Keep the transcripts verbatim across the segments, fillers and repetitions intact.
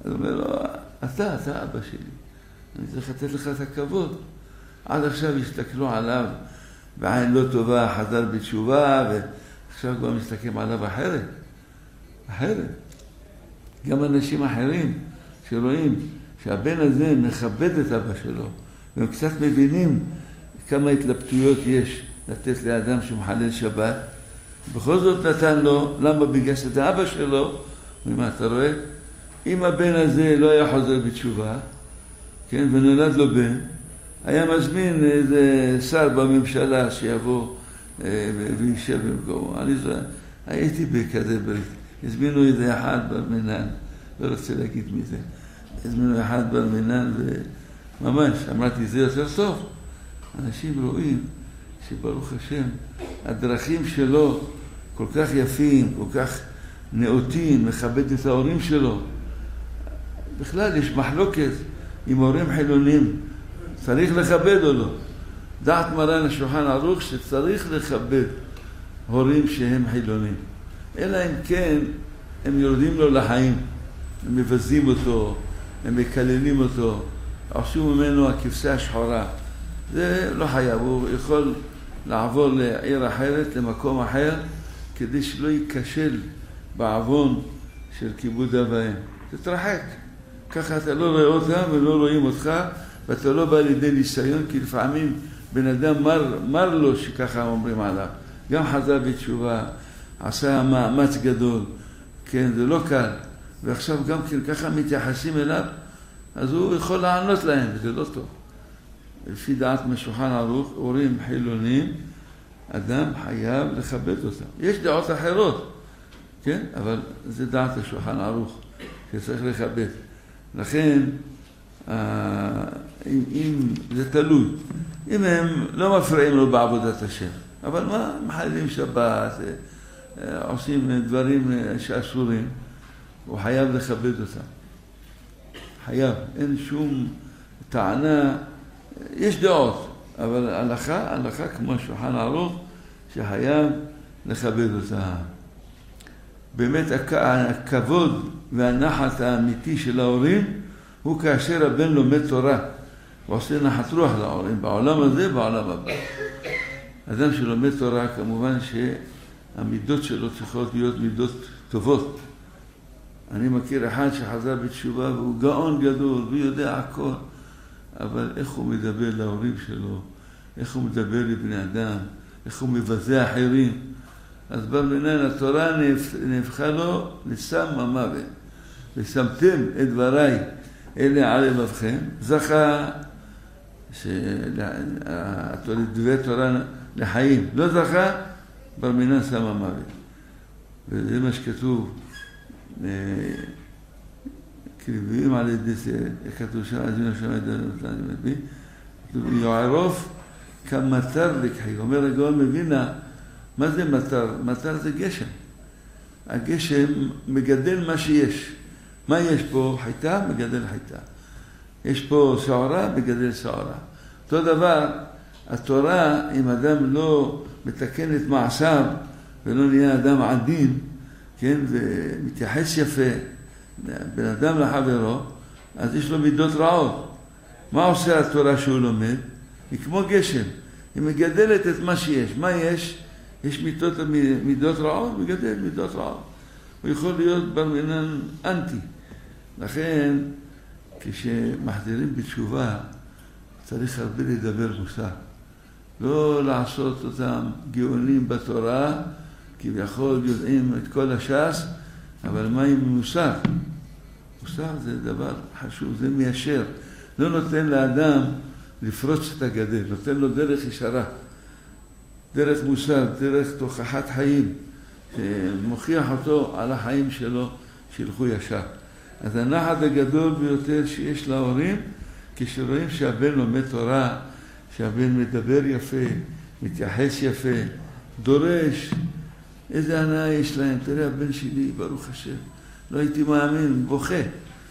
אז הוא אומר לו, אתה, אתה אבא שלי. אני צריך לתת לך את הכבוד. עד עכשיו הסתכלו עליו בעין לא טובה, חזר בתשובה, ועכשיו כבר מסתכלים עליו אחרת. אחרת. גם אנשים אחרים שרואים שהבן הזה מכבד את אבא שלו, והם קצת מבינים כמה התלבטויות יש לתת לאדם שמחלל שבת, בכל זאת נתן לו, למה? בגלל שזה אבא שלו, ומה אתה רואה? אם הבן הזה לא היה חוזר בתשובה, כן, ונולד לו בן, היה מזמין איזה שר בממשלה שיבוא וישב במקומו. אני הייתי בכזה ברית. הזמינו איזה אחד ברמנן, לא רוצה להגיד מי זה. הזמינו אחד ברמנן וממש, אמרתי, זה יותר טוב. אנשים רואים שברוך השם, הדרכים שלו כל כך יפים, כל כך נאותים, מכבד את ההורים שלו. בכלל יש מחלוקת עם הורים חילונים, צריך לכבד או לא. דעת מרן השולחן ערוך שצריך לכבד הורים שהם חילונים. אלא אם כן הם יורדים לו לחיים, הם מבזים אותו, הם מקללים אותו, עשו ממנו הכבשה השחורה. זה לא חייב, הוא יכול לעבור לעיר אחרת, למקום אחר, כדי שלא ייכשל בעוון של כיבוד אביהם. תתרחק. ככה אתה לא רואה אותם ולא רואים אותך, ואתה לא בא לידי ניסיון, כי לפעמים בן אדם מר, מר לו שככה אומרים עליו. גם חזר בתשובה, עשה מאמץ גדול, כן, זה לא קל. ועכשיו גם כן ככה מתייחסים אליו, אז הוא יכול לענות להם, וזה לא טוב. לפי דעת משולחן ערוך, הורים חילונים, אדם חייב לכבד אותם. יש דעות אחרות, כן? אבל זה דעת השולחן ערוך, שצריך לכבד. לכן, אם, אם זה תלוי, אם הם לא מפריעים לו בעבודת השם, אבל מה, מחללים שבת, עושים דברים שאסורים, הוא חייב לכבד אותם. חייב, אין שום טענה, יש דעות, אבל הלכה, הלכה כמו שולחן ערוך, שחייב לכבד אותה. באמת הכבוד והנחת האמיתי של ההורים הוא כאשר הבן לומד תורה. הוא עושה נחת רוח להורים, בעולם הזה, בעולם הבא. אדם שלומד תורה, כמובן שהמידות שלו צריכות להיות מידות טובות. אני מכיר אחד שחזר בתשובה והוא גאון גדול, והוא יודע הכל. אבל איך הוא מדבר להורים שלו, איך הוא מדבר לבני אדם, איך הוא מבזה אחרים. אז ברמנן התורה נהפכה לו לסם המוות. ושמתם את דבריי אלה על לבבכם, זכה דברי תורה לחיים. לא זכה, ברמנן סם המוות. וזה מה שכתוב, קריבים על ידי זה, כתוב שם, אז הנה שם ידע, יוערוף כמטר לקחי. אומר הגאון מבינה, מה זה מטר? מטר זה גשם. הגשם מגדל מה שיש. מה יש פה? חיטה, מגדל חיטה. יש פה שעורה, מגדל שעורה. אותו דבר, התורה, אם אדם לא מתקן את מעשיו, ולא נהיה אדם עדין, כן, ומתייחס יפה, בן אדם לחברו, אז יש לו מידות רעות. מה עושה התורה שהוא לומד? היא כמו גשם. היא מגדלת את מה שיש. מה יש? יש מידות, מידות רעות, מגדל מידות רעות. הוא יכול להיות ברמנן אנטי. לכן, כשמחזירים בתשובה, צריך הרבה לדבר מוסר. לא לעשות אותם גאונים בתורה, כביכול יודעים את כל הש"ס, אבל מה עם מוסר? מוסר זה דבר חשוב, זה מיישר. לא נותן לאדם לפרוץ את הגדר, נותן לו דרך ישרה. דרך מוסר, דרך תוכחת חיים, שמוכיח אותו על החיים שלו שילכו ישר. אז הנחת הגדול ביותר שיש להורים, כשרואים שהבן לומד תורה, שהבן מדבר יפה, מתייחס יפה, דורש, איזה הנאה יש להם. תראה, הבן שלי, ברוך השם, לא הייתי מאמין, בוכה.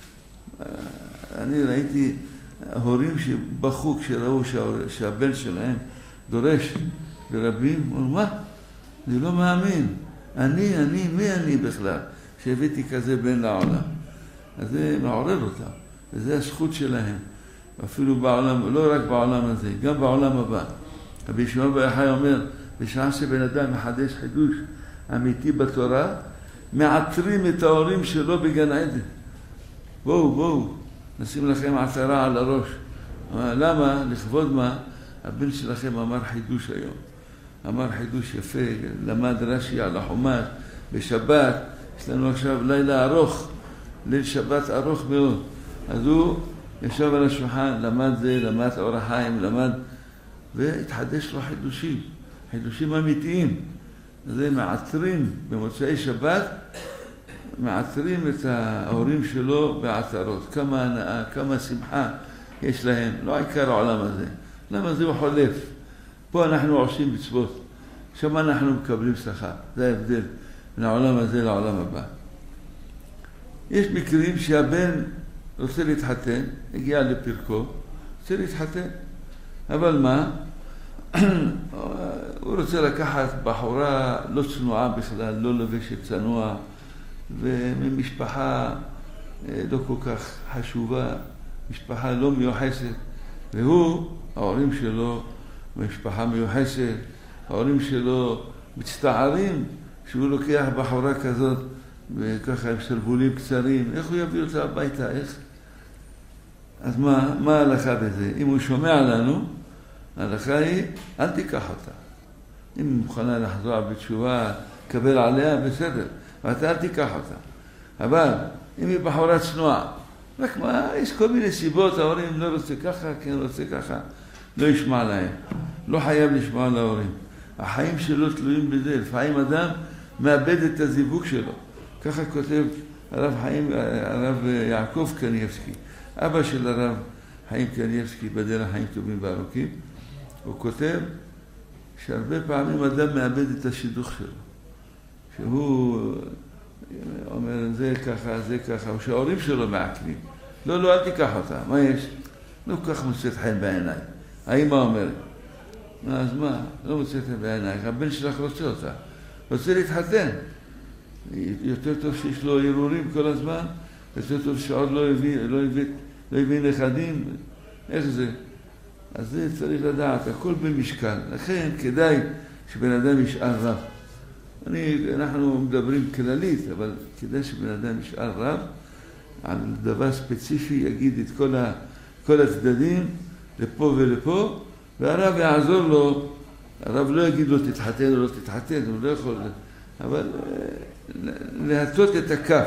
אני ראיתי הורים שבכו כשראו שהבן שלהם דורש לרבים, אמרו, מה? אני לא מאמין. אני, אני, מי אני בכלל? שהבאתי כזה בן לעולם. אז זה מעורר אותם, וזה הזכות שלהם. אפילו בעולם, לא רק בעולם הזה, גם בעולם הבא. רבי שמעון בר יוחאי אומר, בשעה שבן אדם מחדש חידוש אמיתי בתורה, מעטרים את ההורים שלו בגן עדן. בואו, בואו, נשים לכם עטרה על הראש. למה? לכבוד מה? הבן שלכם אמר חידוש היום. אמר חידוש יפה, למד רש"י על החומש בשבת. יש לנו עכשיו לילה ארוך, ליל שבת ארוך מאוד. אז הוא ישב על השולחן, למד זה, למד אור החיים, למד, והתחדש לו חידושים, חידושים אמיתיים. זה מעטרים במוצאי שבת, מעטרים את ההורים שלו בעטרות. כמה הנאה, כמה שמחה יש להם. לא העיקר העולם הזה. למה זה הוא חולף? פה אנחנו עושים מצוות. שם אנחנו מקבלים שכר. זה ההבדל בין העולם הזה לעולם הבא. יש מקרים שהבן רוצה להתחתן, הגיע לפרקו, רוצה להתחתן. אבל מה? הוא רוצה לקחת בחורה לא צנועה בכלל, לא לובשת צנוע, וממשפחה לא כל כך חשובה, משפחה לא מיוחסת, והוא, ההורים שלו, משפחה מיוחסת, ההורים שלו מצטערים שהוא לוקח בחורה כזאת, וככה עם סרבולים קצרים, איך הוא יביא אותה הביתה, איך? אז מה, מה ההלכה בזה? אם הוא שומע לנו, ההלכה היא, אל תיקח אותה. אם היא מוכנה לחזור בתשובה, קבל עליה, בסדר, ואתה אל תיקח אותה. אבל אם היא בחורה צנועה, רק מה, יש כל מיני סיבות, ההורים לא רוצה ככה, כן רוצה ככה, לא ישמע להם. לא חייב לשמוע להורים. החיים שלו תלויים בזה. לפעמים אדם מאבד את הזיווג שלו. ככה כותב הרב, חיים, הרב יעקב קניבסקי, אבא של הרב חיים קניבסקי בדרך חיים טובים וארוכים. הוא כותב שהרבה פעמים אדם מאבד את השידוך שלו. שהוא אומר זה ככה, זה ככה, או שההורים שלו מעכבים. לא, לא, אל תיקח אותה. מה יש? לא כל כך מוצאת חן בעיניי. האמא אומרת. אז מה? לא מוצאת חן בעיניי. הבן שלך רוצה אותה. רוצה להתחתן. יותר טוב שיש לו ערעורים כל הזמן. יותר טוב שעוד לא הביא, לא הביא, לא הביא נכדים. איך זה? אז זה צריך לדעת. הכל במשקל. לכן כדאי שבן אדם ישאל רב. אני, אנחנו מדברים כללית, אבל כדאי שבן אדם ישאל רב על דבר ספציפי, יגיד את כל, ה, כל הצדדים, לפה ולפה, והרב יעזור לו. הרב לא יגיד לו תתחתן או לא תתחתן, הוא לא יכול, אבל להטות את הכף.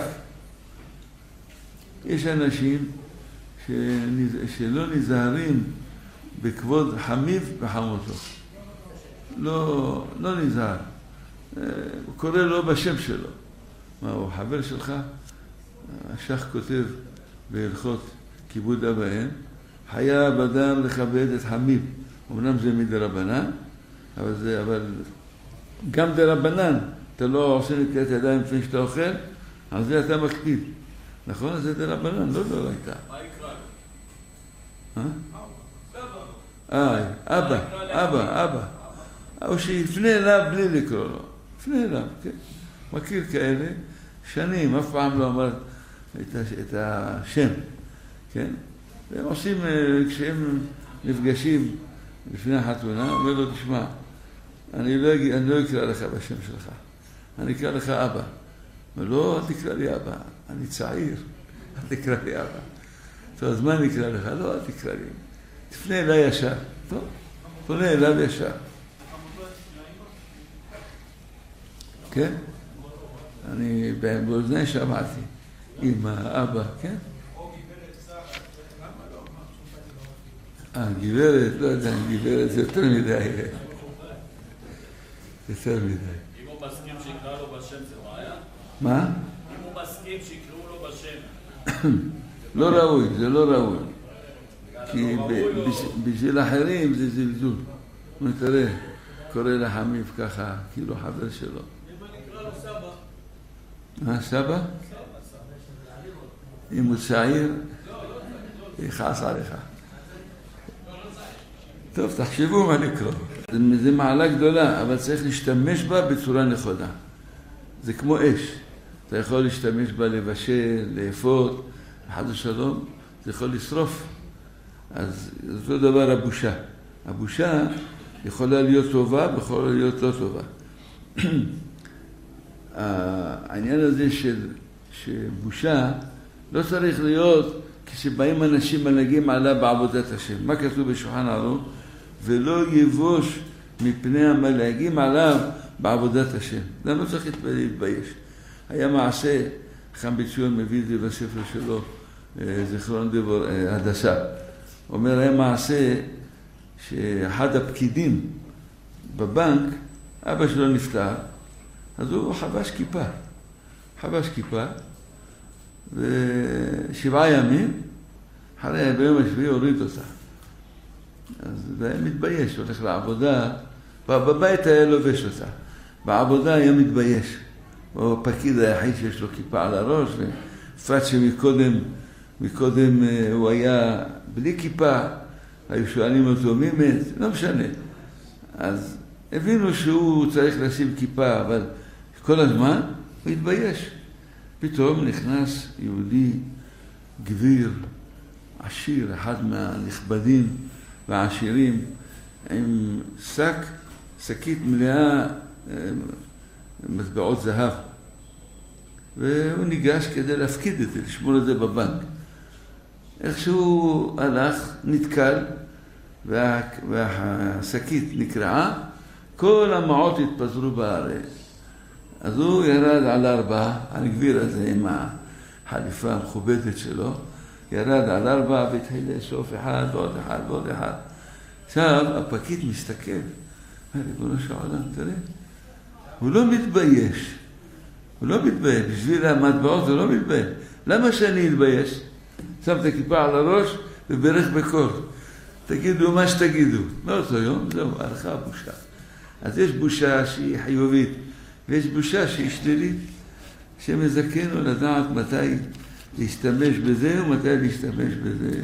יש אנשים שלא נזהרים בכבוד חמיב וחמותו. לא, לא נזהר. הוא קורא לו בשם שלו. מה, הוא חבר שלך? השח כותב בהלכות כיבוד אב ואם, חייב אדם לכבד את חמיב. אמנם זה מדרבנן, אבל זה, אבל גם דרבנן, אתה לא עושה נטילת ידיים לפני שאתה אוכל, על זה אתה מקפיד. נכון? זה דרבנן, לא לא הייתה. מה יקרא לו? אה? אה, אבא, אבא, אבא. או שיפנה אליו בלי לקרוא לו. יפנה אליו, כן. מכיר כאלה, שנים, אף פעם לא אמר את, את השם, כן? והם עושים, כשהם נפגשים לפני החתונה, אומר לו, תשמע, אני לא, אני לא אקרא לך בשם שלך, אני אקרא לך אבא. אומר, לא, אל תקרא לי אבא, אני צעיר, אל תקרא לי אבא. טוב, אז מה אני אקרא לך? לא, אל תקרא לי. תפנה אליי ישר. טוב, פונה אליו ישר. כן? אני באוזני שמעתי. אמא, אבא, כן? אה, גברת, לא יודע, גברת זה יותר מדי. יותר מדי. אם הוא מסכים שיקרא לו בשם זה בעיה? מה? אם הוא מסכים שיקראו לו בשם. לא ראוי, זה לא ראוי. כי בשביל אחרים זה זלזול. הוא תראה, קורא לחמיב ככה, כאילו חבר שלו. נקרא לו סבא. מה, סבא? אם הוא צעיר, יכעס עליך. טוב, תחשבו מה לקרוא. זה מעלה גדולה, אבל צריך להשתמש בה בצורה נכונה. זה כמו אש. אתה יכול להשתמש בה לבשל, לאפות, חד ושלום, זה יכול לשרוף. אז זה דבר הבושה. הבושה יכולה להיות טובה, יכולה להיות לא טובה. העניין הזה של, שבושה לא צריך להיות כשבאים אנשים מנהגים עליו בעבודת השם. מה כתוב בשולחן ערוך? ולא יבוש מפני המלהגים עליו בעבודת השם. זה לא צריך להתבייש. היה מעשה, חם בן ציון מביא את זה בספר שלו, זיכרון דבר הדסה. אומר, היה מעשה שאחד הפקידים בבנק, אבא שלו נפטר, אז הוא חבש כיפה. חבש כיפה, ושבעה ימים, אחרי ביום השביעי הוריד אותה. אז זה היה מתבייש, הולך לעבודה, בבית היה לובש אותה. בעבודה היה מתבייש. הוא הפקיד היחיד שיש לו כיפה על הראש, ופרט שמקודם מקודם הוא היה בלי כיפה, היו שואלים אותו מי מת, לא משנה. אז הבינו שהוא צריך לשים כיפה, אבל כל הזמן הוא התבייש. פתאום נכנס יהודי גביר, עשיר, אחד מהנכבדים והעשירים, עם שק, שקית מלאה מטבעות זהב. והוא ניגש כדי להפקיד את זה, לשמור את זה בבנק. איכשהו הלך, נתקל, וה, והשקית נקרעה, כל המעות התפזרו בארץ. אז הוא ירד על ארבע, על גביר הזה עם החליפה המכובדת שלו, ירד על ארבע והתחיל לאסוף אחד ועוד אחד ועוד אחד. עכשיו הפקיד מסתכל, ריבונו של עולם, תראה, הוא לא מתבייש, הוא לא מתבייש, בשביל המטבעות הוא לא מתבייש. למה שאני אתבייש? שם את הכיפה על הראש וברך בקול. תגידו מה שתגידו. מאותו יום, זהו, הלכה הבושה. אז יש בושה שהיא חיובית, ויש בושה שהיא שלילית, שמזכנו לדעת מתי להשתמש בזה ומתי להשתמש בזה.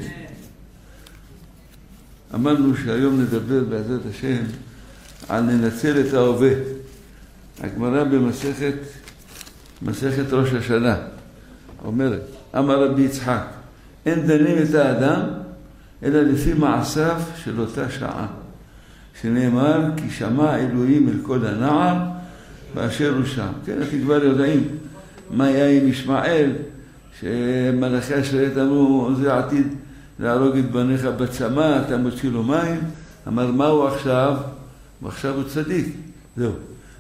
אמרנו שהיום נדבר בעזרת השם על לנצל את ההווה. הגמרא במסכת, מסכת ראש השנה, אומרת, אמר רבי יצחק, אין דנים את האדם אלא לפי מעשיו של אותה שעה. שנאמר, כי שמע אלוהים אל כל הנער באשר הוא שם. כן, אתם כבר יודעים מה היה עם ישמעאל, שמלאכי השרת אמרו, זה עתיד להרוג את בניך בצמא, אתה מוציא לו מים. אמר, מה הוא עכשיו? ועכשיו הוא צדיק. זהו.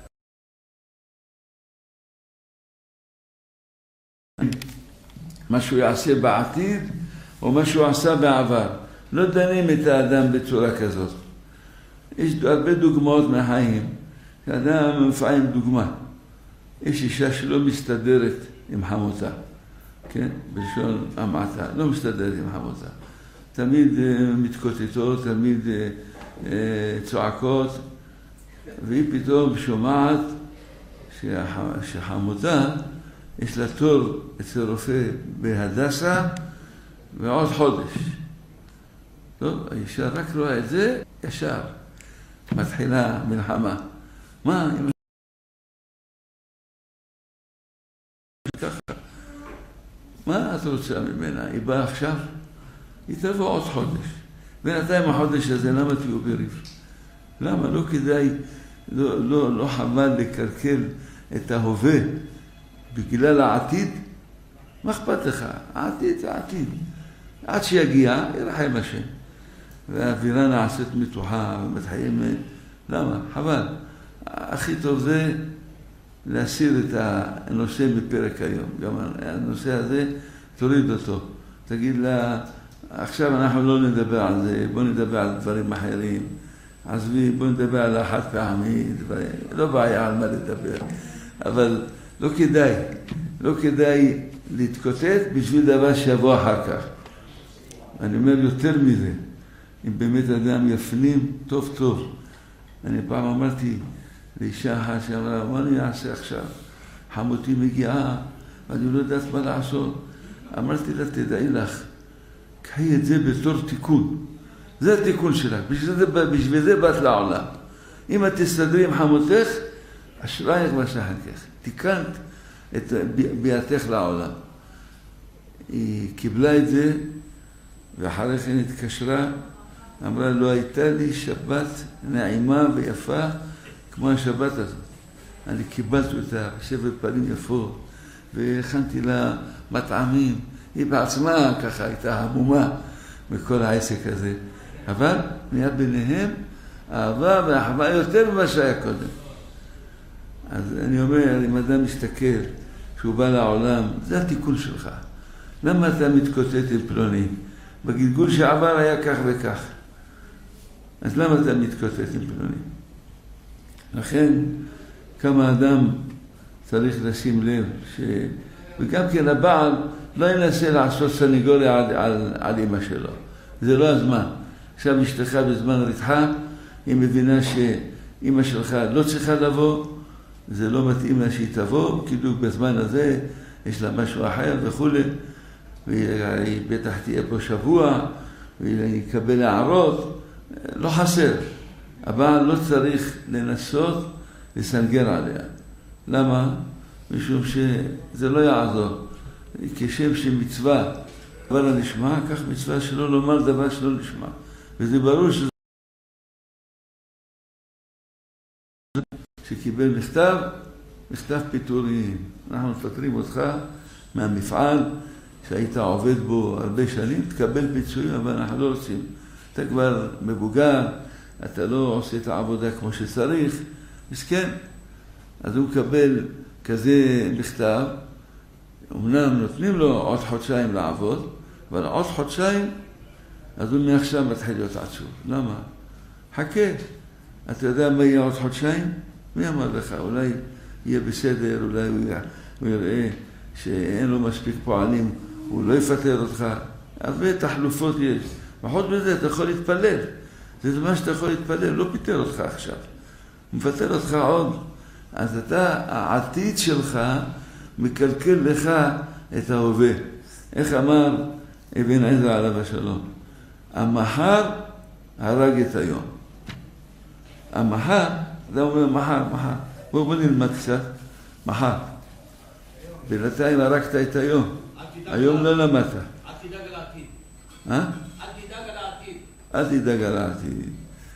מה שהוא יעשה בעתיד, או מה שהוא עשה בעבר. לא דנים את האדם בצורה כזאת. יש הרבה דוגמאות מהחיים. האדם מפעם דוגמה. יש אישה שלא מסתדרת עם חמותה. כן? בלשון המעטה. לא מסתדרת עם חמותה. תמיד מתקוטטות, תמיד צועקות, והיא פתאום שומעת שחמותה יש לה תור אצל רופא בהדסה ועוד חודש. טוב, האישה רק רואה את זה, ישר מתחילה מלחמה. מה? ככה. מה את רוצה ממנה? היא באה עכשיו? היא תבוא עוד חודש. בינתיים החודש הזה, למה תהיו בריב? למה? לא כדאי, לא, לא, לא חבל לקרקל את ההווה בגלל העתיד? מה אכפת לך? העתיד זה העתיד. עד שיגיע, ירחם השם. והאווירה נעשית מתוחה ומתחיים. למה? חבל. הכי טוב זה להסיר את הנושא מפרק היום. גם הנושא הזה, תוריד אותו. תגיד לה, עכשיו אנחנו לא נדבר על זה, בוא נדבר על דברים אחרים. עזבי, בוא נדבר על החד פעמי, לא בעיה על מה לדבר. אבל לא כדאי, לא כדאי להתקוטט בשביל דבר שיבוא אחר כך. אני אומר יותר מזה, אם באמת אדם יפנים טוב טוב. אני פעם אמרתי לאישה אחת שאמרה, מה אני אעשה עכשיו? חמותי מגיעה, ואני לא יודעת מה לעשות. אמרתי לה, תדעי לך, קחי את זה בתור תיקון. זה התיקון שלך, בשביל זה, בשביל זה באת לעולם. אם את תסתדרי עם חמותך, אשרייך ושחקך. תיקנת את ביאתך לעולם. היא קיבלה את זה, ואחרי כן התקשרה, אמרה, לא הייתה לי שבת נעימה ויפה כמו השבת הזאת. אני קיבלתי אותה, שבע פנים יפות, והכנתי לה מטעמים. היא בעצמה ככה הייתה המומה מכל העסק הזה. אבל נהיה ביניהם אהבה ואחווה יותר ממה שהיה קודם. אז אני אומר, אם אדם מסתכל שהוא בא לעולם, זה התיקון שלך. למה אתה מתקוטט עם פלוני? בגלגול שעבר היה כך וכך. אז למה אתה מתקוטט עם פלוני? לכן, כמה אדם צריך לשים לב, ש... וגם כן הבעל לא ינסה לעשות סניגוריה על, על, על אמא שלו. זה לא הזמן. עכשיו אשתך בזמן רתחה, היא מבינה שאמא שלך לא צריכה לבוא, זה לא מתאים לה שהיא תבוא, כאילו בזמן הזה יש לה משהו אחר וכו'. והיא בטח תהיה פה שבוע, והיא יקבל הערות, לא חסר. הבעל לא צריך לנסות לסנגר עליה. למה? משום שזה לא יעזור. כשם שמצווה דבר הנשמע, כך מצווה שלא לומר דבר שלא נשמע. וזה ברור שזה שקיבל מכתב, מכתב פיטורים. אנחנו מפטרים אותך מהמפעל שהיית עובד בו הרבה שנים, תקבל פיצויים, אבל אנחנו לא רוצים. אתה כבר מבוגר, אתה לא עושה את העבודה כמו שצריך, אז כן. אז הוא מקבל כזה מכתב, אמנם נותנים לו עוד חודשיים לעבוד, אבל עוד חודשיים, אז הוא מעכשיו מתחיל להיות עצוב. למה? חכה. אתה יודע מה יהיה עוד חודשיים? מי אמר לך? אולי יהיה בסדר, אולי הוא יראה שאין לו מספיק פועלים, הוא לא יפטר אותך. הרבה תחלופות יש. וחוץ מזה אתה יכול להתפלל. זה מה שאתה יכול להתפלל, לא פיטר אותך עכשיו. הוא מפטר אותך עוד. אז אתה, העתיד שלך מקלקל לך את ההווה. איך אמר אבן עזרא עליו השלום? המחר הרג את היום. המחר, זה אומר מחר, מחר. בואו בוא נלמד קצת. מחר. בינתיים הרגת את היום. היום לא למדת. אל תדאג על העתיד. אה? אל תדאג על העתיד. אל תדאג על העתיד.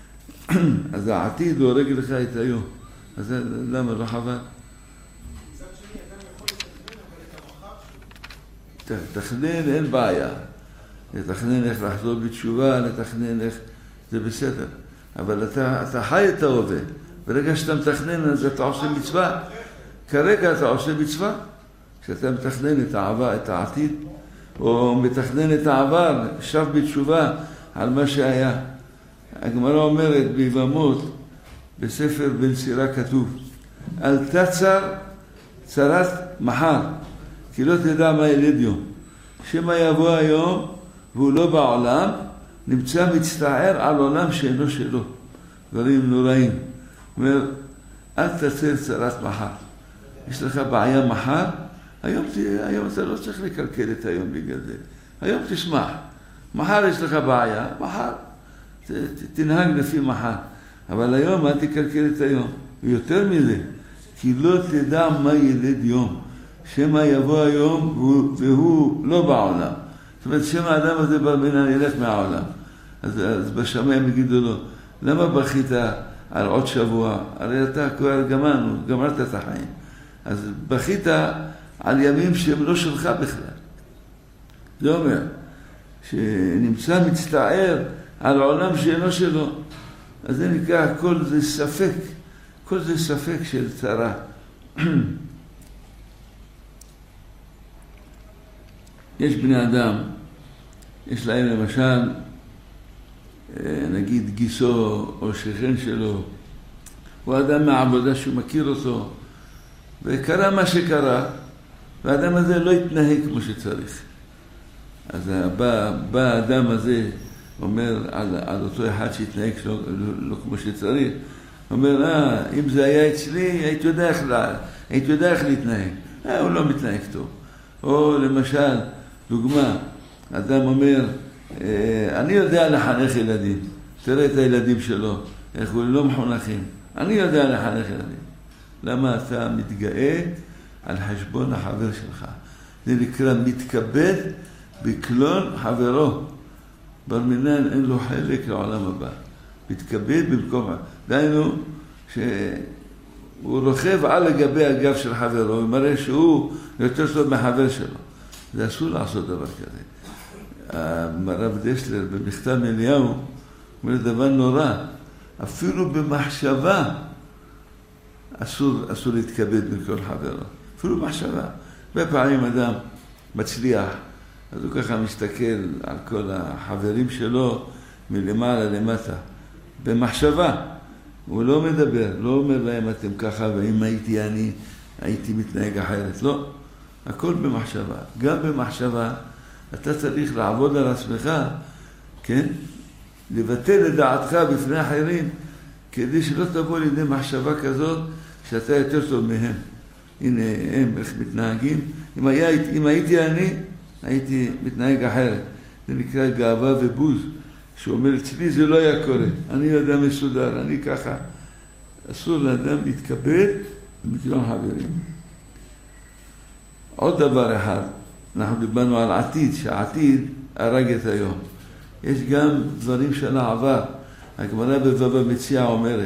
אז העתיד הורג לך את היום. אז למה לא חבל? מצד שני, אדם יכול לתכנן, אבל את המחר שלו. תכנן, אין בעיה. לתכנן איך לחזור בתשובה, לתכנן איך... זה בסדר. אבל אתה, אתה חי את ההווה. ברגע שאתה מתכנן, אז אתה עושה מצווה. כרגע אתה עושה מצווה. כשאתה מתכנן את העבר, את העתיד, או מתכנן את העבר, שב בתשובה על מה שהיה. הגמרא אומרת ביבמות, בספר בן סירה כתוב, אל תצר צרת מחר, כי לא תדע מה ילד יום. שמה יבוא היום והוא לא בעולם, נמצא מצטער על עולם שאינו שלו. דברים נוראים. אומר, אל תצר צרת מחר. יש לך בעיה מחר, היום, היום אתה לא צריך לקלקל את היום בגלל זה. היום תשמח. מחר יש לך בעיה, מחר. ת, ת, תנהג לפי מחר. אבל היום אל תקלקל את היום. ויותר מזה, כי לא תדע מה ילד יום. שמה יבוא היום והוא, והוא לא בעולם. זאת אומרת, שמה האדם הזה בר מינן ילך מהעולם. אז, אז בשמיים יגידו לו, למה בכית על עוד שבוע? הרי אתה כבר גמרנו, גמרת את החיים. אז בכית על ימים שהם לא שלך בכלל. זה אומר, שנמצא מצטער על העולם שאינו שלו. אז זה נקרא, כל זה ספק, כל זה ספק של צרה. יש בני אדם, יש להם למשל, נגיד גיסו או שכן שלו, הוא אדם מהעבודה שהוא מכיר אותו, וקרה מה שקרה, והאדם הזה לא התנהג כמו שצריך. אז בא, בא האדם הזה, אומר על, על אותו אחד שהתנהג לא, לא, לא כמו שצריך, אומר, אה, אם זה היה אצלי, הייתי יודע איך, הייתי יודע איך להתנהג. אה, הוא לא מתנהג טוב. או למשל, דוגמה, אדם אומר, אני יודע לחנך ילדים. תראה את הילדים שלו, איך הוא לא מחונכים. אני יודע לחנך ילדים. למה אתה מתגאה על חשבון החבר שלך? זה נקרא מתכבד בקלון חברו. בר מינן אין לו חלק לעולם הבא. מתכבד במקום, דיינו שהוא רוכב על לגבי הגב של חברו, הוא מראה שהוא יותר טוב מחבר שלו. זה אסור לעשות דבר כזה. הרב דסלר במכתב אליהו אומר דבר נורא, אפילו במחשבה אסור, אסור להתכבד בכל חברו, אפילו במחשבה. בפעמים אדם מצליח, אז הוא ככה מסתכל על כל החברים שלו מלמעלה למטה, במחשבה. הוא לא מדבר, לא אומר להם אתם ככה, ואם הייתי אני, הייתי מתנהג אחרת. לא, הכל במחשבה. גם במחשבה אתה צריך לעבוד על עצמך, כן? לבטל את דעתך בפני אחרים, כדי שלא תבוא לידי מחשבה כזאת שאתה יותר טוב מהם. הנה הם איך מתנהגים. אם, היה, אם הייתי אני, הייתי מתנהג אחרת. זה נקרא גאווה ובוז, שאומר אצלי זה לא היה קורה. אני אדם מסודר, אני ככה. אסור לאדם להתכבד בקלון חברים. עוד דבר אחד, אנחנו דיברנו על עתיד, שהעתיד הרג את היום. יש גם דברים של העבר. הגמרא בבבא מציעא אומרת,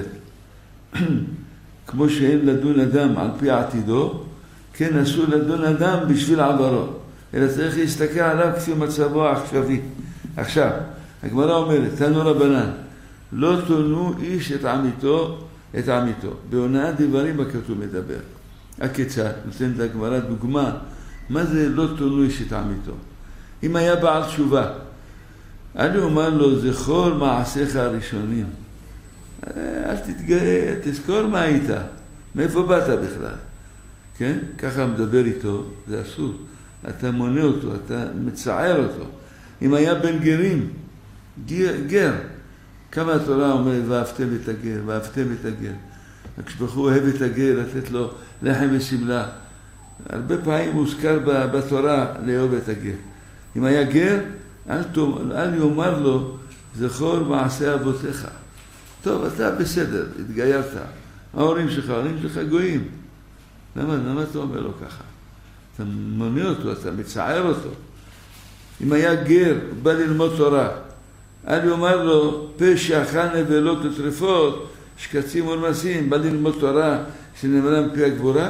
כמו שאין לדון אדם על פי עתידו, כן אסור לדון אדם בשביל עברו. אלא צריך להסתכל עליו כפי מצבו העכשווי. עכשיו, הגמרא אומרת, תנו רבנן, לא תונו איש את עמיתו, את עמיתו. בהונאת דברים הכתוב מדבר. הכיצד? נותנת הגמרא דוגמה, מה זה לא תונו איש את עמיתו? אם היה בעל תשובה, אני אומר לו, זכור מעשיך הראשונים. אל תתגאה, תזכור מה היית, מאיפה באת בכלל. כן? ככה מדבר איתו, זה אסור. אתה מונה אותו, אתה מצער אותו. אם היה בן גרים, גר, גר. כמה התורה אומרת, ואהבתם את הגר, ואהבתם את הגר. כשבחור אוהב את הגר, לתת לו לחם ושמלה. הרבה פעמים מוזכר בתורה לאהוב את הגר. אם היה גר, אל, תום, אל יאמר לו, זכור מעשה אבותיך. טוב, אתה בסדר, התגיירת. ההורים שלך, ההורים שלך גויים. למה, למה אתה אומר לו ככה? אתה מונה אותו, אתה מצער אותו. אם היה גר, בא ללמוד תורה, אל יאמר לו, פשע, חנה ולא תטרפות, שקצים ורמסים, בא ללמוד תורה שנאמרה מפי הגבורה?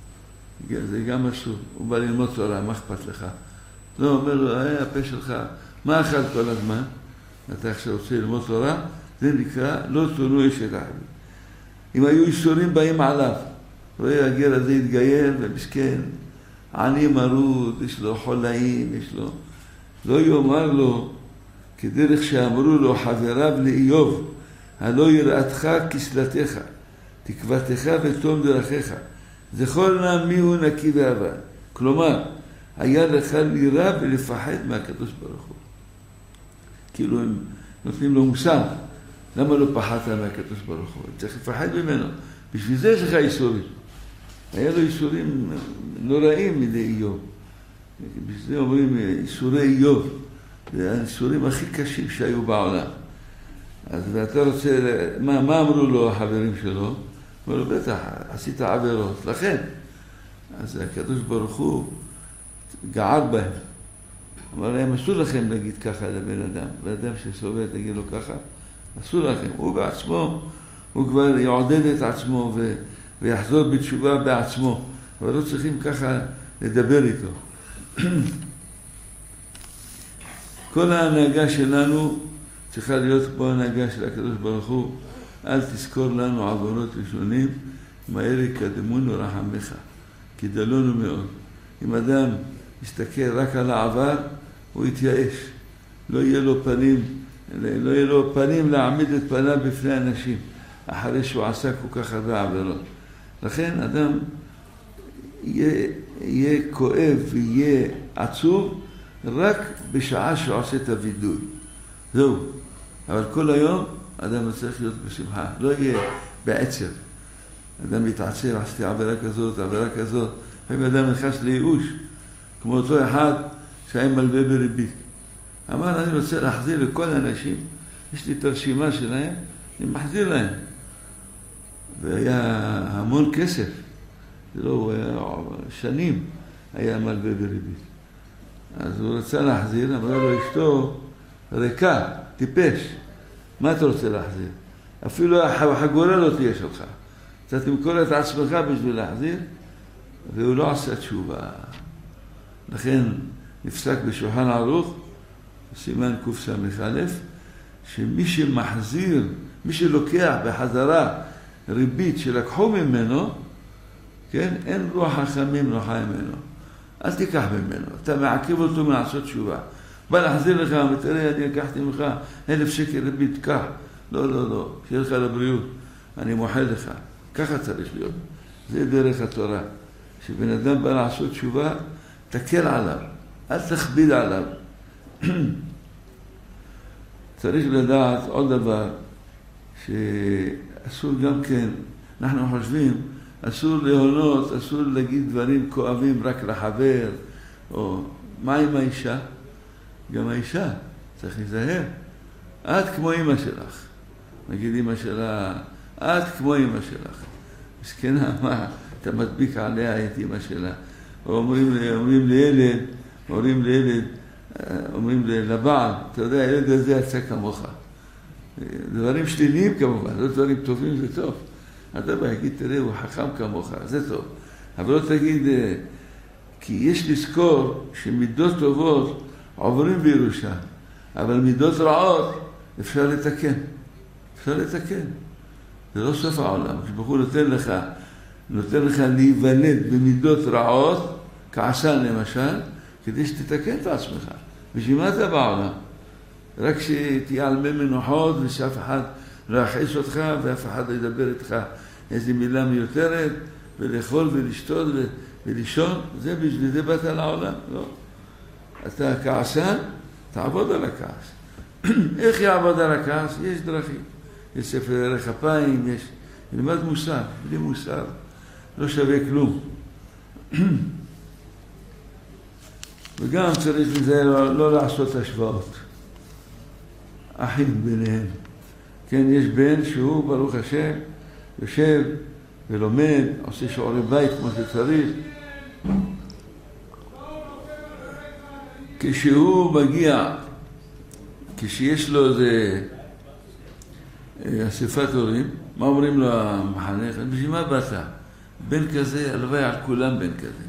זה גם אסור. הוא בא ללמוד תורה, מה אכפת לך? לא, אומר לו, היה הפה שלך, מה אכל כל הזמן? אתה עכשיו רוצה ללמוד תורה? זה נקרא, לא תונו איש את העם. אם היו איסורים באים עליו, רואה הגר הזה יתגייר ומסכן, עני מרוד, יש לו חולאים, יש לו... לא יאמר לו, כדרך שאמרו לו חבריו לאיוב, הלא יראתך כסלתך, תקוותך ותום דרכיך, זכור נא מיהו נקי ואהבה. כלומר, היה לך לירה ולפחד מהקדוש ברוך הוא. כאילו הם נותנים לו מוסר, למה לא פחדת מהקדוש ברוך הוא? צריך לפחד ממנו, בשביל זה יש לך איסורים. היה לו איסורים נוראים מדי איוב. בשביל זה אומרים איסורי איוב, זה האיסורים הכי קשים שהיו בעולם. אז ואתה רוצה, מה, מה אמרו לו החברים שלו? אמרו לו, בטח, עשית עבירות, לכן. אז הקדוש ברוך הוא גער בהם. אמר להם, אסור לכם להגיד ככה לבן אדם. בן אדם שסובל, תגיד לו ככה, אסור לכם. הוא בעצמו, הוא כבר יעודד את עצמו ו... ויחזור בתשובה בעצמו. אבל לא צריכים ככה לדבר איתו. כל ההנהגה שלנו צריכה להיות כמו ההנהגה של הקדוש ברוך הוא. אל תזכור לנו עבורות ראשונים, מהר יקדמונו רחמך, כי דלונו מאוד. אם אדם יסתכל רק על העבר, הוא יתייאש. לא יהיה לו פנים, לא יהיה לו פנים להעמיד את פניו בפני אנשים, אחרי שהוא עשה כל כך הרבה עבירות. לכן אדם יהיה, יהיה כואב ויהיה עצוב רק בשעה שהוא עושה את הווידוי. זהו. אבל כל היום אדם צריך להיות בשמחה. לא יהיה בעצב. אדם יתעצר, עשיתי עבירה כזאת, עבירה כזאת. אם אדם נכנס לייאוש, כמו אותו אחד שהיה מלווה בריבית. אמר, אני רוצה להחזיר לכל האנשים, יש לי את הרשימה שלהם, אני מחזיר להם. והיה המון כסף. זה לא, הוא היה שנים. היה מלווה בריבית. אז הוא רצה להחזיר, אמרה לו אשתו, ריקה, טיפש. מה אתה רוצה להחזיר? אפילו החגורה לא תהיה שלך. אתה תמכור את עצמך בשביל להחזיר, והוא לא עשה תשובה. לכן נפסק בשולחן ערוך, סימן קס"א, שמי שמחזיר, מי שלוקח בחזרה ריבית שלקחו ממנו, כן, אין רוח חכמים נוחה ממנו. אל תיקח ממנו, אתה מעכב אותו מלעשות תשובה. בא להחזיר לך, תראה, אני לקחתי ממך אלף שקל ריבית, קח. לא, לא, לא, שיהיה לך לבריאות, אני מוחל לך. ככה צריך להיות. זה דרך התורה. שבן אדם בא לעשות תשובה, תקל עליו, אל תכביד עליו. צריך לדעת עוד דבר, שאסור גם כן, אנחנו חושבים, אסור להונות, אסור להגיד דברים כואבים רק לחבר, או מה עם האישה? גם האישה, צריך להיזהר. את כמו אמא שלך. נגיד אמא שלה, את כמו אמא שלך. מסכנה, מה? אתה מדביק עליה את אמא שלה. או אומרים, אומרים לילד, אומרים לילד, אומרים לבעל, אתה יודע, הילד הזה יצא כמוך. דברים שליליים כמובן, לא דברים טובים, זה טוב. אתה בא, יגיד, תראה, הוא חכם כמוך, זה טוב. אבל לא תגיד, כי יש לזכור שמידות טובות עוברים בירושה, אבל מידות רעות אפשר לתקן. אפשר לתקן. זה לא סוף העולם. כשבחור נותן לך, נותן לך להיוולד במידות רעות, כעסן למשל, כדי שתתקן את עצמך. בשביל מה אתה בעולם? רק שתהיה על מי מנוחות ושאף אחד לא יחש אותך ואף אחד לא ידבר איתך איזו מילה מיותרת, ולאכול ולשתות ולישון, זה בשביל זה באת לעולם. לא. אתה כעסן, תעבוד על הכעס. איך יעבוד על הכעס? יש דרכים. יש ספר ערך אפיים, יש... ילמד מוסר, בלי מוסר, לא שווה כלום. וגם צריך לזה לא, לא לעשות השוואות. אחים ביניהם. כן, יש בן שהוא, ברוך השם, יושב ולומד, עושה שעורי בית כמו שצריך. כשהוא מגיע, כשיש לו איזה אספת הורים, מה אומרים לו המחנך? בשביל מה באת? בן כזה, הלוואי על כולם בן כזה.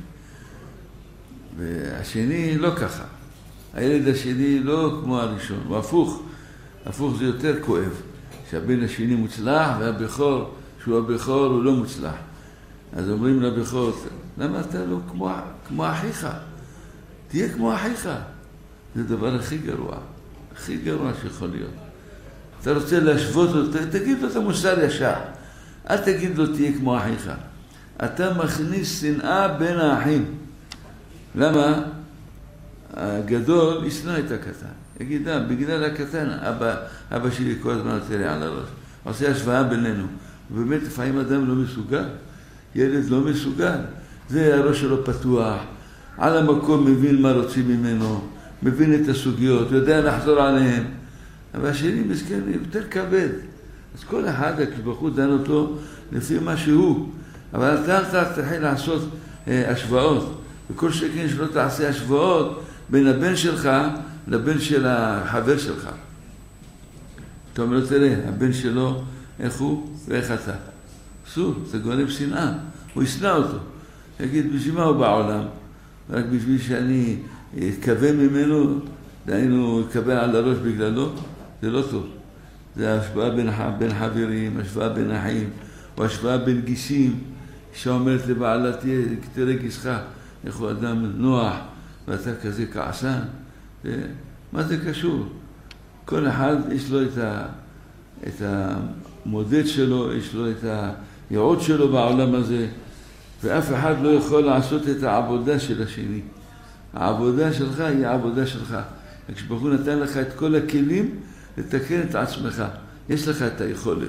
והשני לא ככה. הילד השני לא כמו הראשון, הוא הפוך. הפוך זה יותר כואב. שהבן השני מוצלח והבכור, שהוא הבכור הוא לא מוצלח. אז אומרים לבכור, למה אתה לא כמו, כמו אחיך? תהיה כמו אחיך. זה הדבר הכי גרוע. הכי גרוע שיכול להיות. אתה רוצה להשוות אותו, תגיד לו את המוסר ישר. אל תגיד לו תהיה כמו אחיך. אתה מכניס שנאה בין האחים. למה? הגדול ישנא את הקטן. יגיד, אה, בגלל הקטן, אבא, אבא שלי כל הזמן נותן לי על הראש. עושה השוואה בינינו. ובאמת, לפעמים אדם לא מסוגל. ילד לא מסוגל. זה הראש שלו פתוח. על המקום מבין מה רוצים ממנו. מבין את הסוגיות. יודע לחזור עליהם. אבל השני מסכן יותר כבד. אז כל אחד, כשבחור דן אותו לפי מה שהוא. אבל אתה תתחיל לעשות אה, השוואות. וכל שכן שלא תעשה השוואות בין הבן שלך לבן של החבר שלך. אתה אומר, תראה, הבן שלו, איך הוא ואיך אתה. אסור, זה גורם שנאה. הוא ישנא אותו. יגיד, בשביל מה הוא בעולם? רק בשביל שאני אתכוון ממנו, דהיינו, אתכוון על הראש בגללו, זה לא טוב. זה השוואה בין, בין חברים, השוואה בין אחים, או השוואה בין גיסים, שאומרת לבעלה, תראה גיסך, איך הוא אדם נוח, ואתה כזה כעסן. מה זה קשור? כל אחד יש לו את, ה, את המודד שלו, יש לו את הייעוד שלו בעולם הזה, ואף אחד לא יכול לעשות את העבודה של השני. העבודה שלך היא העבודה שלך. כשברוך הוא נתן לך את כל הכלים לתקן את עצמך. יש לך את היכולת.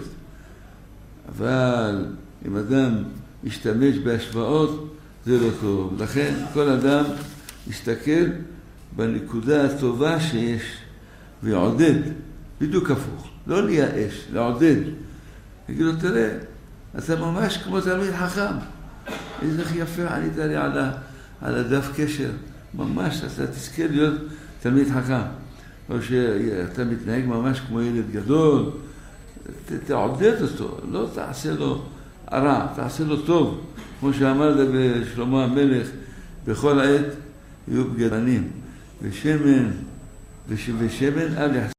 אבל אם אדם ישתמש בהשוואות, זה לא טוב. לכן כל אדם יסתכל בנקודה הטובה שיש, ויעודד, בדיוק הפוך, לא לייאש, לעודד. יגיד לו, תראה, אתה ממש כמו תלמיד חכם. איזה יפה ענית לי על, על הדף קשר. ממש, אתה תזכה להיות תלמיד חכם. או שאתה מתנהג ממש כמו ילד גדול, תעודד אותו, לא תעשה לו רע, תעשה לו טוב. כמו שאמרת בשלמה המלך, בכל עת יהיו בגדנים, ושמן, ושמן אל יחסר.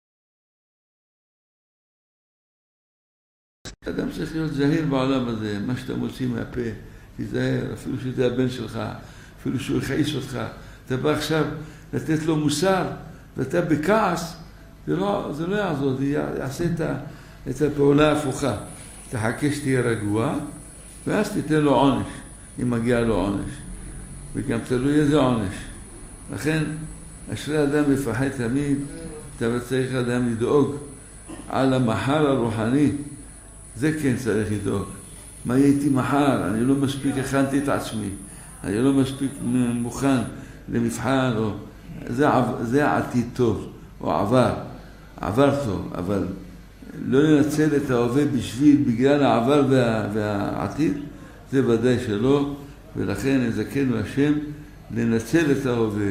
אדם צריך להיות זהיר בעולם הזה, מה שאתה מוציא מהפה, תזהר, אפילו שזה הבן שלך, אפילו שהוא יכעיס אותך. אתה בא עכשיו לתת לו מוסר, ואתה בכעס, זה לא, זה לא יעזור, זה יעשה את, ה, את הפעולה ההפוכה. תחכה שתהיה רגוע, ואז תיתן לו עונש, אם מגיע לו עונש. וגם תלוי איזה עונש. לכן, אשרי אדם מפחד תמיד, אתה צריך אדם לדאוג על המחר הרוחני. זה כן צריך לדאוג. מה הייתי מחר? אני לא מספיק הכנתי את עצמי. אני לא מספיק מוכן למבחן. או... זה, זה עתיד טוב, או עבר. עבר טוב, אבל לא לנצל את ההווה בשביל, בגלל העבר וה, והעתיד, זה ודאי שלא. ולכן נזכנו השם לנצל את ההווה.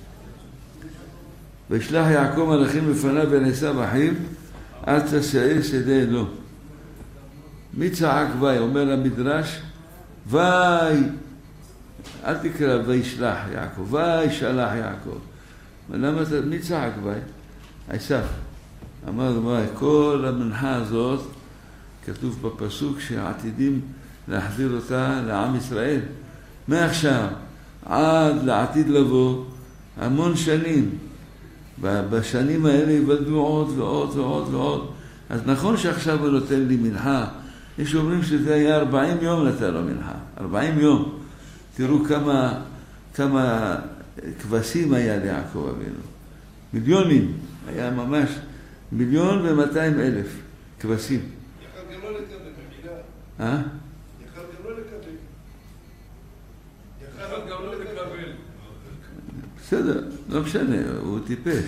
וישלח יעקב מלאכים בפניו ועשיו אחיו, אל תסעי שדה אלו. מי צעק וי? אומר המדרש, וי, אל תקרא וישלח יעקב, וי שלח יעקב. למה אתה, מי צעק וי? עשיו. אמר וי, כל המנחה הזאת, כתוב בפסוק שעתידים להחזיר אותה לעם ישראל. מעכשיו עד לעתיד לבוא, המון שנים. בשנים האלה יבלדו עוד ועוד ועוד ועוד. אז נכון שעכשיו הוא נותן לי מנחה. יש אומרים שזה היה ארבעים יום נתן לו מנחה. ארבעים יום. תראו כמה, כמה כבשים היה ליעקב אבינו. מיליונים. היה ממש מיליון ומאתיים אלף כבשים. יכול גם לא לקבל במילה. אה? יכול גם לא לקבל. יכול גם לא לקבל. בסדר, לא משנה, הוא טיפש.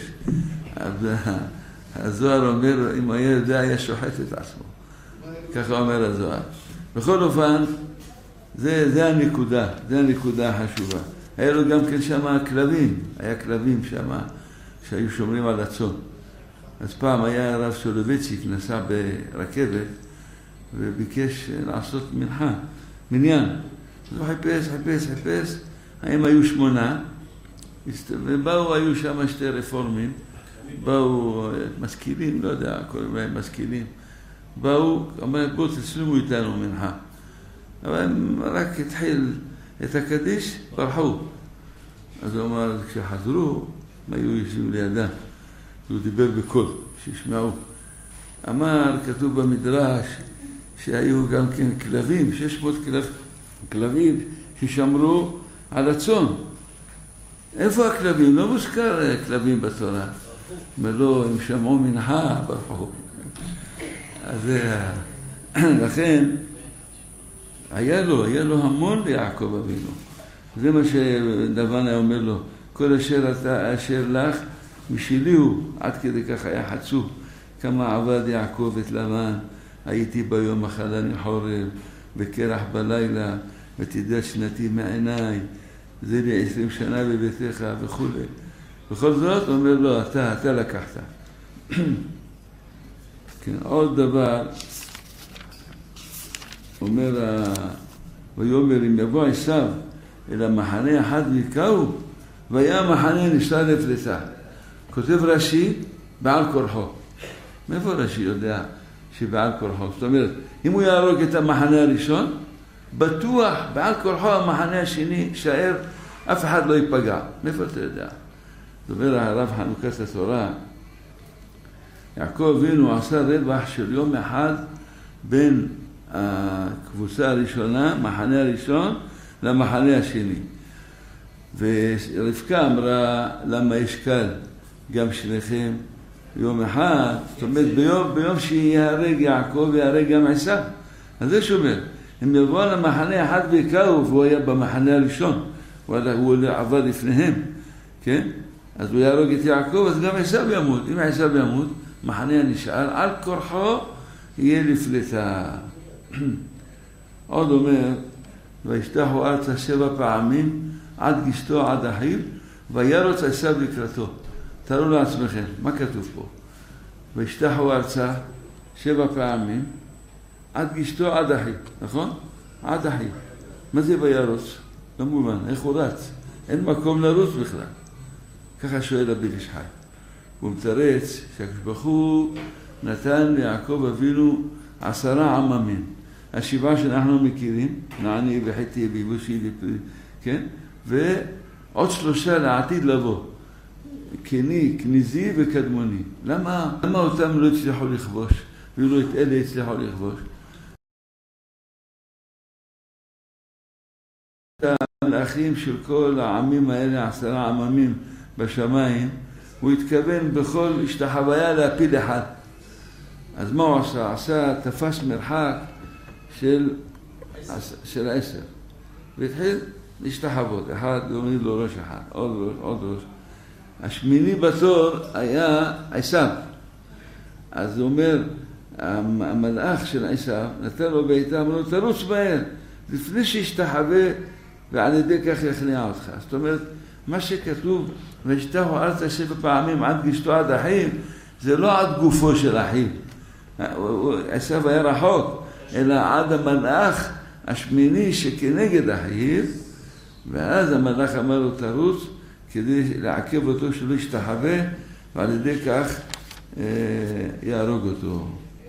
הזוהר אומר, אם היה יודע, היה שוחט את עצמו. ככה אומר הזוהר. בכל אופן, זה, זה הנקודה, זה הנקודה החשובה. היה לו גם כן שם כלבים, היה כלבים שם, שהיו שומרים על הצאן. אז פעם היה הרב סולובייצ'יק, נסע ברכבת, וביקש לעשות מנחה, מניין. אז הוא חיפש, חיפש, חיפש, הם היו שמונה, ובאו, היו שם שתי רפורמים, באו משכילים, לא יודע, קוראים להם משכילים, באו, אמרו, בואו תצלמו איתנו מנחה. אבל רק התחיל את הקדיש, ברחו. אז הוא אמר, כשחזרו, הם היו יושבים לידם, הוא דיבר בקול, שישמעו. אמר, כתוב במדרש, שהיו גם כן כלבים, שש מאות כלב, כלבים ששמרו על הצאן. איפה הכלבים? לא מוזכר כלבים בתורה. ולא, הם שמעו מנחה, ברחו. אז לכן, היה לו, היה לו המון ליעקב אבינו. זה מה שלבן היה אומר לו, כל אשר אתה, אשר לך, משלי הוא, עד כדי כך היה חצוף. כמה עבד יעקב את לבן, הייתי ביום אכלני חורב, וקרח בלילה, ותדע שנתי מעיניי, זה לי עשרים שנה בביתך וכו'. בכל זאת, הוא אומר לו, אתה, אתה לקחת. כן, עוד דבר, אומר, ויאמר, אם יבוא עשיו אל המחנה אחד ויקהו, והיה המחנה נשאר לפלטה. כותב רש"י, בעל כורחו. מאיפה רש"י יודע שבעל כורחו? זאת אומרת, אם הוא יהרוג את המחנה הראשון, בטוח בעל כורחו המחנה השני שער, אף אחד לא ייפגע. מאיפה אתה יודע? דובר הרב חנוכת התורה, יעקב אבינו עשה רווח של יום אחד בין הקבוצה הראשונה, מחנה הראשון, למחנה השני. ורבקה אמרה, למה יש קל גם שניכם יום אחד? זאת אומרת, ביום, ביום שיהרג יעקב, יהרג גם עשיו. אז זה שומר. הם יבואו למחנה אחד ויקהו, והוא היה במחנה הראשון. הוא, הוא עבד לפניהם, כן? אז הוא יהרוג את יעקב, אז גם עשיו ימות. אם עשיו ימות, מחנה הנשאר, על כורחו יהיה לפלטה. עוד אומר, וישתחו ארצה שבע פעמים, עד גשתו עד אחיו, וירוץ עשיו לקראתו. תראו לעצמכם, מה כתוב פה? וישתחו ארצה שבע פעמים, עד גשתו עד אחיו, נכון? עד אחיו. מה זה וירוץ? לא מובן, איך הוא רץ? אין מקום לרוץ בכלל. ככה שואל רבי איש חי. הוא מתרץ שהקדוש ברוך הוא נתן ליעקב אבינו עשרה עממים. השבעה שאנחנו מכירים, נעני וחיתי ויבושי, כן? ועוד שלושה לעתיד לבוא. קני, כניזי וקדמוני. למה? למה אותם לא הצליחו לכבוש? ואילו את אלה הצליחו לכבוש? המלאכים של כל העמים האלה, עשרה עממים בשמיים, הוא התכוון בכל השתחוויה להפיל אחד. אז מה הוא עשה? עשה, תפס מרחק של, של עשר. והתחיל להשתחוות. אחד, אומרים לו ראש אחד, עוד ראש, עוד ראש. השמיני בתור היה עשיו. אז הוא אומר, המלאך של עשיו נתן לו בעיטה, אמר לו, תרוץ מהר, לפני שישתחווה, ועל ידי כך יכניע אותך. זאת אומרת, מה שכתוב, וישתחו ארצה שבע פעמים עד גשתו עד אחיו, זה לא עד גופו של אחיו. עשיו היה רחוק, אלא עד המלאך השמיני שכנגד אחיו, ואז המלאך אמר לו תרוץ, כדי לעכב אותו שלא ישתחווה, ועל ידי כך אה, יהרוג אותו.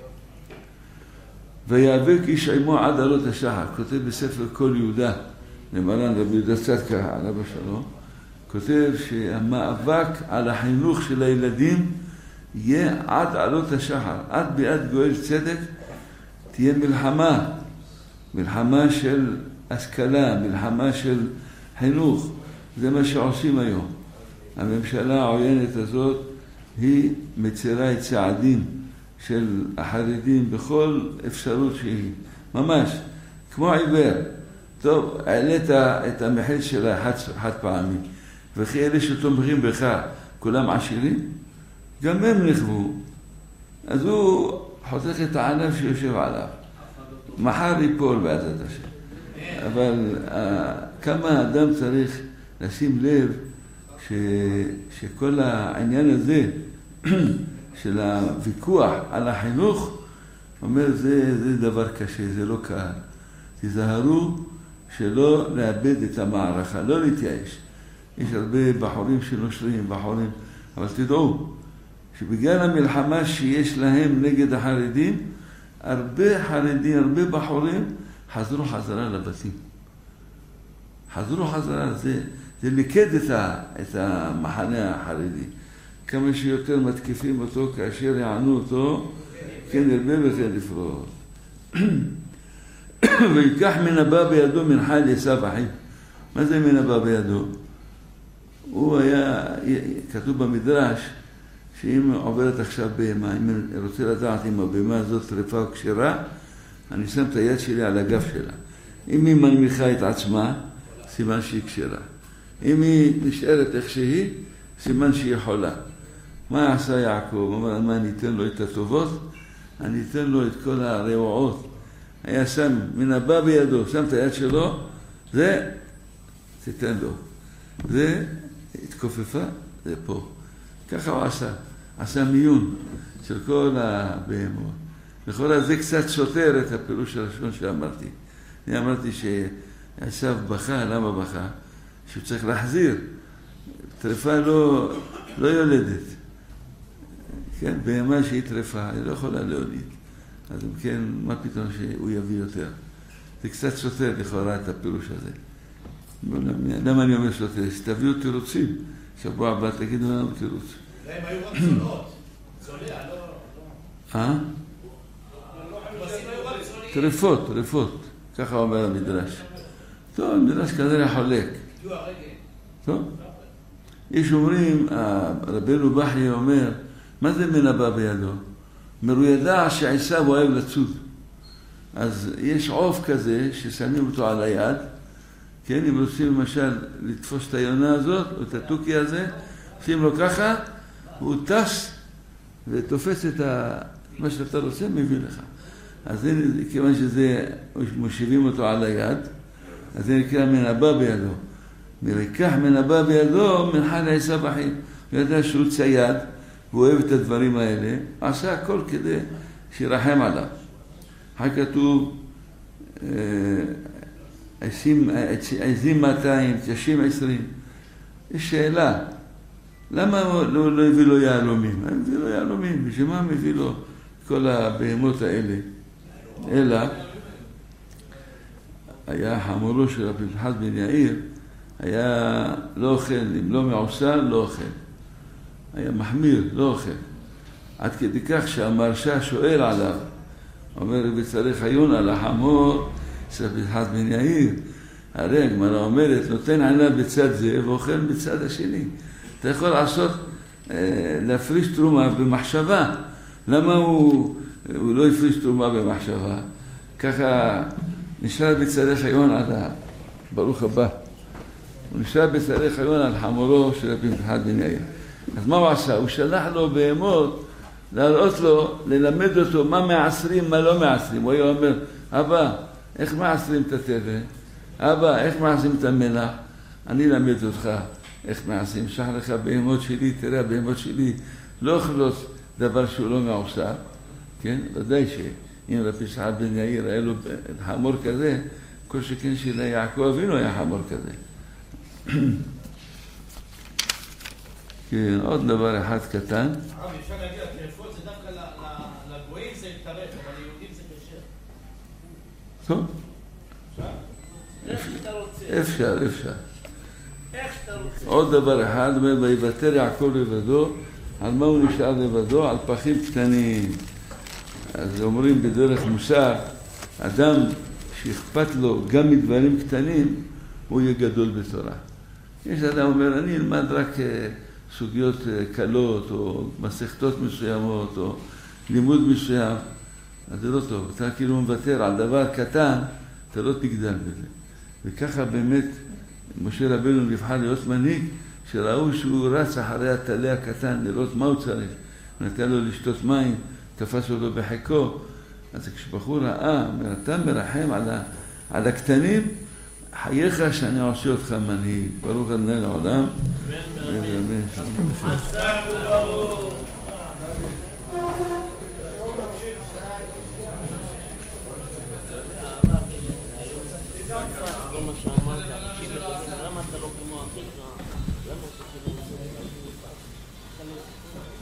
ויאבק איש עמו עד עלות השחר, כותב בספר כל יהודה, למרן רבי יהודה צדקה עליו השלום, כותב שהמאבק על החינוך של הילדים יהיה עד עלות השחר, עד ביאת גואל צדק תהיה מלחמה, מלחמה של השכלה, מלחמה של חינוך. זה מה שעושים היום. הממשלה העוינת הזאת היא מצירה את צעדים של החרדים בכל אפשרות שהיא. ממש, כמו עיוור. טוב, העלית את המחיר שלה חד, חד פעמי. וכי אלה שתומכים בך, כולם עשירים? גם הם נכבו. אז הוא חותך את הענף שיושב עליו. מחר ייפול בעזרת השם. אבל uh, כמה אדם צריך לשים לב ש, שכל העניין הזה של הוויכוח על החינוך, אומר זה, זה דבר קשה, זה לא קל. תזהרו שלא לאבד את המערכה, לא להתייאש. יש הרבה בחורים שנושרים, בחורים, אבל תדעו שבגלל המלחמה שיש להם נגד החרדים, הרבה חרדים, הרבה בחורים חזרו חזרה לבתים. חזרו חזרה, זה, זה לקד את, ה, את המחנה החרדי. כמה שיותר מתקיפים אותו כאשר יענו אותו, כן ירבה וכן יפרוט. ויקח מן הבא בידו מנחה לעשיו אחיו. מה זה מן הבא בידו? הוא היה, כתוב במדרש, שאם עוברת עכשיו בהמה, אם אני רוצה לדעת אם הבהמה הזאת טרפה או כשרה, אני שם את היד שלי על הגב שלה. אם היא מנמיכה את עצמה, סימן שהיא כשרה. אם היא נשארת איך שהיא, סימן שהיא חולה. מה עשה יעקב? אמר, מה אני אתן לו את הטובות? אני אתן לו את כל הרעועות. היה שם מן הבא בידו, שם את היד שלו, זה תיתן לו. זה התכופפה, זה פה. ככה הוא עשה. עשה מיון של כל הבהמות. לכאורה זה קצת סותר את הפירוש הראשון שאמרתי. אני אמרתי שעשיו בכה, למה בכה? שהוא צריך להחזיר. טרפה לא, לא יולדת. כן, בהמה שהיא טרפה, היא לא יכולה להוליד. אז אם כן, מה פתאום שהוא יביא יותר? זה קצת סותר לכאורה את הפירוש הזה. למה אני אומר סותר? שתביאו תירוצים. שבוע הבא תגידו לנו תירוץ. הם היו רק צולות. צוליה, לא... אה? טרפות, טרפות. ככה אומר המדרש. טוב, המדרש כזה חולק. טוב. יש אומרים, רבנו בחי אומר, מה זה מן הבא בידו? אומר, הוא ידע שעשיו אוהב לצוד. אז יש עוף כזה ששמים אותו על היד, כן, אם רוצים למשל לתפוס את היונה הזאת, או את התוקי הזה, עושים לו ככה, הוא טס ותופס את ה... מה שאתה רוצה, מביא לך. אז זה, כיוון שזה, מושיבים אותו על היד, אז זה נקרא מן הבא בידו. מריקח מנבא בידו מנחה לעשו בחיים. הוא ידע שהוא צייד, הוא אוהב את הדברים האלה, עשה הכל כדי שירחם עליו. אחר כתוב, עזים מאתיים, תשעים עשרים. יש שאלה, למה הוא לא הביא לו יהלומים? הוא הביא לו יהלומים, בשביל מה מביא לו כל הבהמות האלה? אלא, היה חמורו של רבי פנחס בן יאיר, היה לא אוכל, אם לא מעוסל, לא אוכל. היה מחמיר, לא אוכל. עד כדי כך שהמרשה שואל עליו, אומר רבי צריך עיון על החמור של רבי פנחס בן יאיר. הרי הגמרא אומרת, נותן עינה בצד זה ואוכל בצד השני. אתה יכול לעשות, להפריש תרומה במחשבה. למה הוא, הוא לא הפריש תרומה במחשבה? ככה נשאר בצדי חיון על ה... ברוך הבא. הוא נשאר בצדי חיון על חמורו של רבי פנחס בן יאיר. אז מה הוא עשה? הוא שלח לו בהמות להראות לו, ללמד אותו מה מעשרים, מה לא מעשרים. הוא היה אומר, אבא, איך מעשרים את התבן? אבא, איך מעשרים את המלח? אני למד אותך איך מעשרים. שלח לך בהמות שלי, תראה, הבהמות שלי לא אוכלות דבר שהוא לא מעושה. כן? ודאי שאם רבי פנחס בן יאיר היה לו חמור כזה, כל שכן שליעקב אבינו היה חמור כזה. כן, עוד דבר אחד קטן. הרב, אפשר להגיד, הטרפות זה דווקא לגויים זה יתטרף, אבל ליהודים זה קשה. טוב. איך שאתה רוצה. אפשר, אפשר. איך שאתה רוצה. עוד דבר אחד, אומר, ויוותר יעקב לבדו, על מה הוא נשאר לבדו? על פחים קטנים. אז אומרים בדרך מוסר, אדם שאכפת לו גם מדברים קטנים, הוא יהיה גדול בתורה. יש אדם אומר, אני אלמד רק סוגיות קלות, או מסכתות מסוימות, או לימוד מסוים. אז זה לא טוב. אתה כאילו מוותר על דבר קטן, אתה לא תגדל בזה. וככה באמת, משה רבנו נבחר להיות מנהיג, שראו שהוא רץ אחרי התלה הקטן, לראות מה הוא צריך. נתן לו לשתות מים, תפס אותו בחיקו. אז כשבחור ראה, אתה מרחם על, ה, על הקטנים, חייך שאני עושה אותך מנהיג. ברוך אדוני לעולם. למה אתה לא כמו אחיך? למה אתה כאילו...